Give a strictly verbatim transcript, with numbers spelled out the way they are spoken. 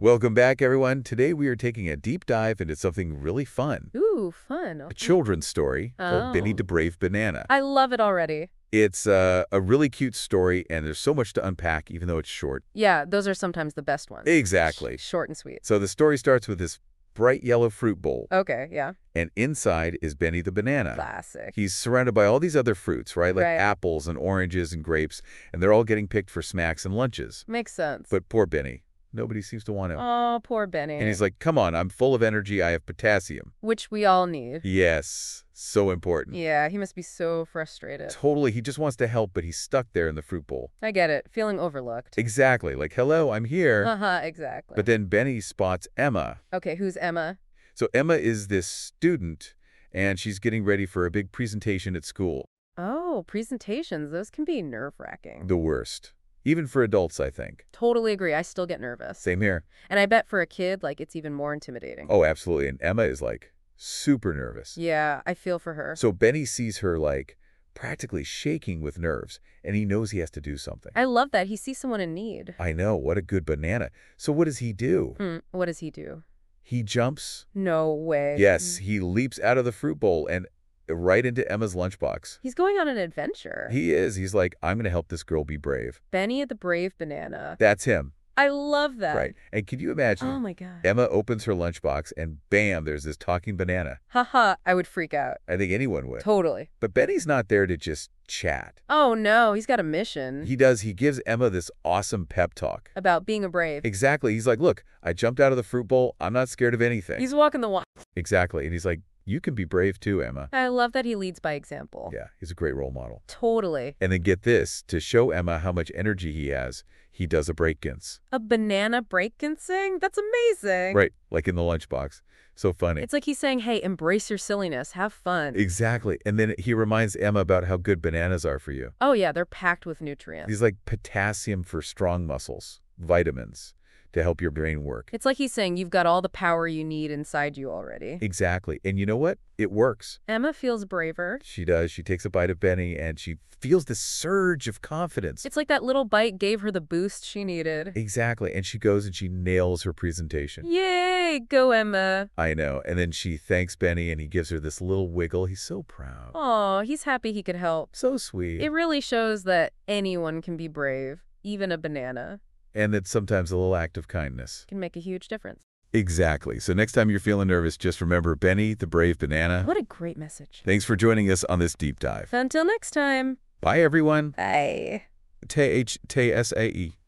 Welcome back, everyone. Today we are taking a deep dive into something really fun. Ooh, fun. A children's story called Benny Oh. the Brave Banana. I love it already. It's uh, a really cute story, and there's so much to unpack, even though it's short. Yeah, those are sometimes the best ones. Exactly. Sh short and sweet. So the story starts with this bright yellow fruit bowl, Okay, yeah. and inside is Benny the Banana. Classic. He's surrounded by all these other fruits, right? Like Right. apples and oranges and grapes, and they're all getting picked for snacks and lunches. Makes sense. But poor Benny. Nobody seems to want him. Oh, poor Benny. And he's like, come on, I'm full of energy. I have potassium. Which we all need. Yes, so important. Yeah, he must be so frustrated. Totally. He just wants to help, but he's stuck there in the fruit bowl. I get it. Feeling overlooked. Exactly. Like, hello, I'm here. Uh-huh, exactly. But then Benny spots Emma. Okay, who's Emma? So Emma is this student, and she's getting ready for a big presentation at school. Oh, presentations. Those can be nerve-wracking. The worst. Even for adults, I think. Totally agree. I still get nervous. Same here. And I bet for a kid, like, it's even more intimidating. Oh, absolutely. And Emma is, like, super nervous. Yeah, I feel for her. So Benny sees her, like, practically shaking with nerves, and he knows he has to do something. I love that. He sees someone in need. I know. What a good banana. So what does he do? Hmm, what does he do? He jumps. No way. Yes, he leaps out of the fruit bowl and right into Emma's lunchbox. He's going on an adventure. He is. He's like, I'm going to help this girl be brave. Benny the Brave Banana. That's him. I love that. Right. And can you imagine? Oh my god. Emma opens her lunchbox and bam, there's this talking banana. Haha, I would freak out. I think anyone would. Totally. But Benny's not there to just chat. Oh no, he's got a mission. He does. He gives Emma this awesome pep talk. About being a brave. Exactly. He's like, look, I jumped out of the fruit bowl. I'm not scared of anything. He's walking the walk. Exactly. And he's like, you can be brave too, Emma. I love that he leads by example. Yeah, he's a great role model. Totally. And then get this, to show Emma how much energy he has, he does a break-dance. A banana break-dancing? That's amazing. Right, like in the lunchbox. So funny. It's like he's saying, hey, embrace your silliness. Have fun. Exactly. And then he reminds Emma about how good bananas are for you. Oh yeah, they're packed with nutrients. He's like potassium for strong muscles, vitamins to help your brain work. It's like he's saying you've got all the power you need inside you already. Exactly. And you know what? It works. Emma feels braver. She does. She takes a bite of Benny and she feels this surge of confidence. It's like that little bite gave her the boost she needed. Exactly. And she goes and she nails her presentation. Yay, go Emma. I know. And then she thanks Benny and he gives her this little wiggle. He's so proud. Aw, he's happy he could help. So sweet. It really shows that anyone can be brave, even a banana. And that sometimes a little act of kindness Can make a huge difference. Exactly. So next time you're feeling nervous, just remember Benny the Brave Banana. What a great message. Thanks for joining us on this deep dive. Until next time. Bye, everyone. Bye. T H T S A E.